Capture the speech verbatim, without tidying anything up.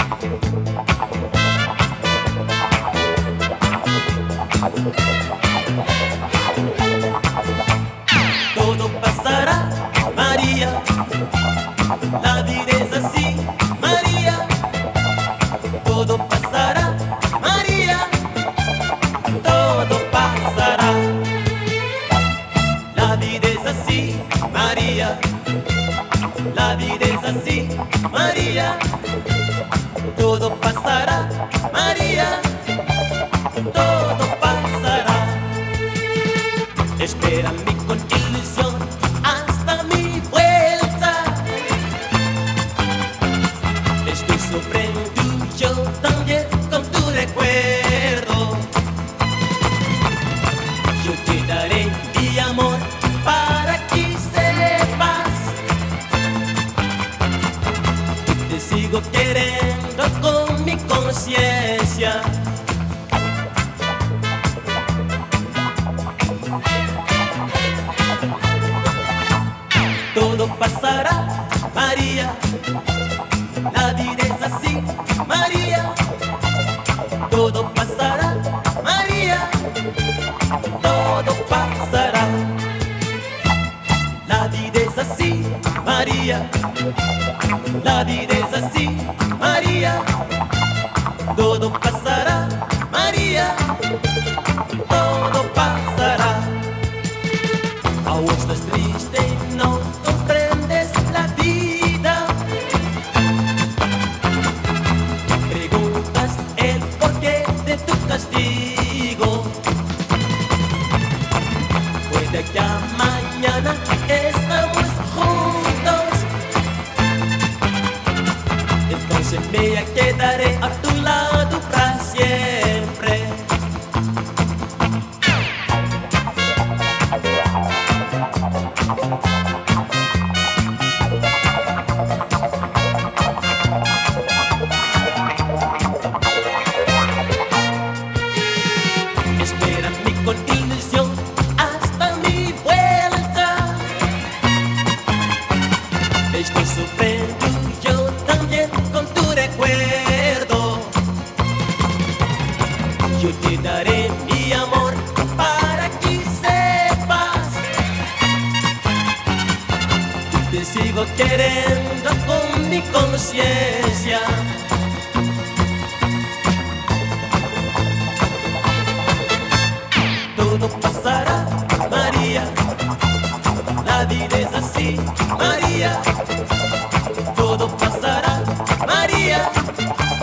Todo pasará, María, la vida es así, María. Todo pasará, María, todo pasará. La vida es así, María, la vida es así, María. Todo pasará, María, todo pasará. Espérame con ilusión hasta mi vuelta. Estoy sufriendo yo también con tu recuerdo. Yo te daré mi amor para que sepas. Te sigo queriendo con mi conciencia. Todo pasará, María, la vida es así, María. Todo pasará, María, todo pasará. La vida es así, María, la vida es así, María. Todo pasará, María, todo pasará. Aún estás triste, no comprendes la vida. Preguntas el porqué de tu castigo. Puede que a mañana estamos juntos. Entonces me quedaré a tu lado para siempre. Espérame con ilusión hasta mi vuelta. Estoy sufriendo yo también con tu recuerdo. Yo te daré mi amor para que sepas. Te sigo queriendo con mi conciencia. Todo pasará, María, la vida es así, María. Todo pasará, María,